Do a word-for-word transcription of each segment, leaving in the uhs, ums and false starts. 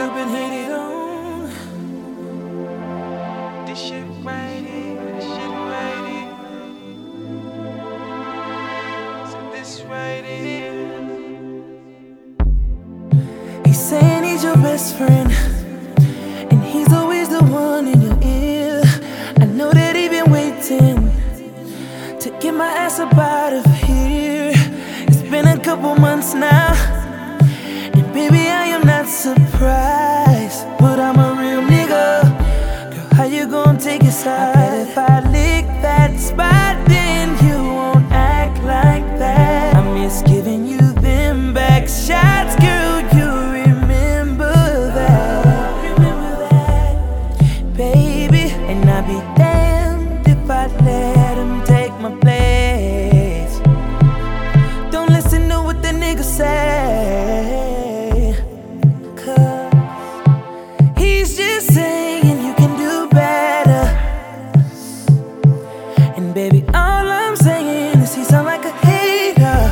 you've been hated on. This shit right here, this shit right here. So this right here. He's saying he's your best friend, and he's always the one in your ear. I know that he been waiting to get my ass up out of here. It's been a couple months now, and baby, I am not surprised, but I'm a real nigga. Girl, how you gon' take it side? I bet if I lick that spot, then you won't act like that. I miss giving you them back shots, girl, you remember that. Remember that, baby, and I'd be damned if I let him take my place. Don't listen to what the niggas say, 'cause he's just saying you can do better. And baby, all I'm saying is he sound like a hater.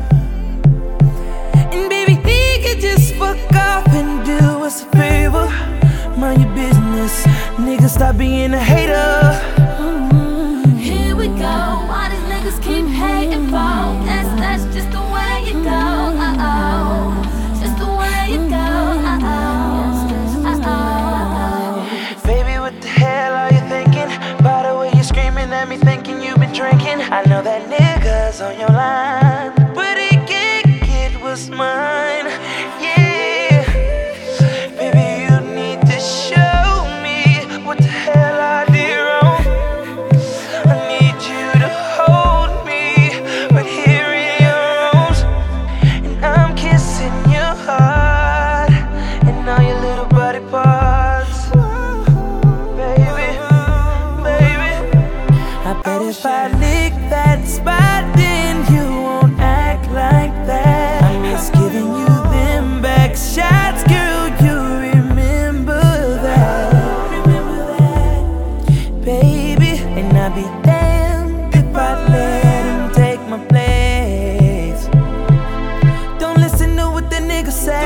And baby, he could just fuck off and do us a favor. Mind your business, nigga, stop being a hater. Here we go, all these niggas keep hating for. That's, that's just the way you go, uh-oh. Just the way you go, uh-oh, uh-oh. Baby, what the hell are you thinking? By the way you're screaming at me, thinking you've been drinking. I know that nigga's on your line, but he can't get what's mine. Yeah, baby, you need to show me what the hell I did wrong. I need you to hold me right here in your arms, and I'm kissing your heart and all your little body parts. Baby, baby, I bet if I lick that spot, then you won't act like that. I miss giving you them back shots, girl, you remember that. Remember that, baby, and I'd be damned if I let him take my place. Don't listen to what the niggas say,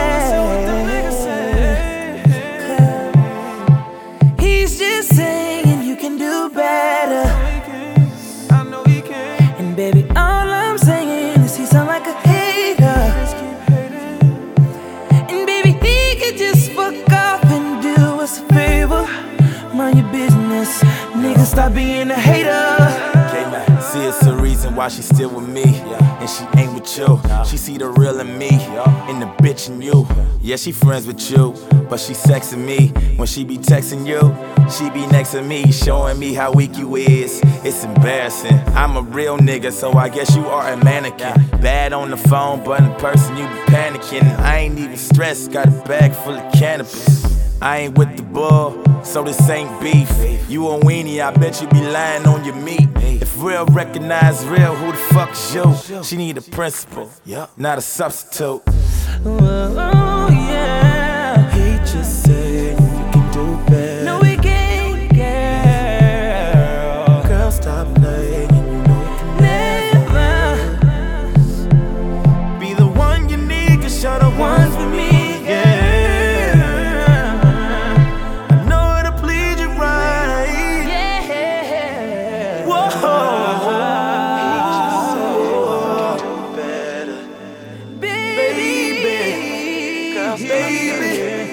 'cause he's just saying you can do better. I know he can. And baby, all I'm saying is he sound like a hater. And baby, he could just fuck off and do us a favor. Mind your business, nigga, stop being a hater. K-Man, see, it's the reason why she's still with me, and she ain't with you. She see the real in me, in the bitch in you. Yeah, she friends with you, but she sexing me. When she be texting you, she be next to me, showing me how weak you is. It's embarrassing. I'm a real nigga, so I guess you are a mannequin. Bad on the phone, but in person you be panicking. I ain't even stressed, got a bag full of cannabis. I ain't with the bull, so this ain't beef. You a weenie, I bet you be lying on your meat. If real recognize real, who the fuck is you? She need a principal, not a substitute. Oh, yeah. He just said you can do better. No, we can't, girl. Girl, stop playing, you know you can never Be the one you need, cause you're the one for me. baby.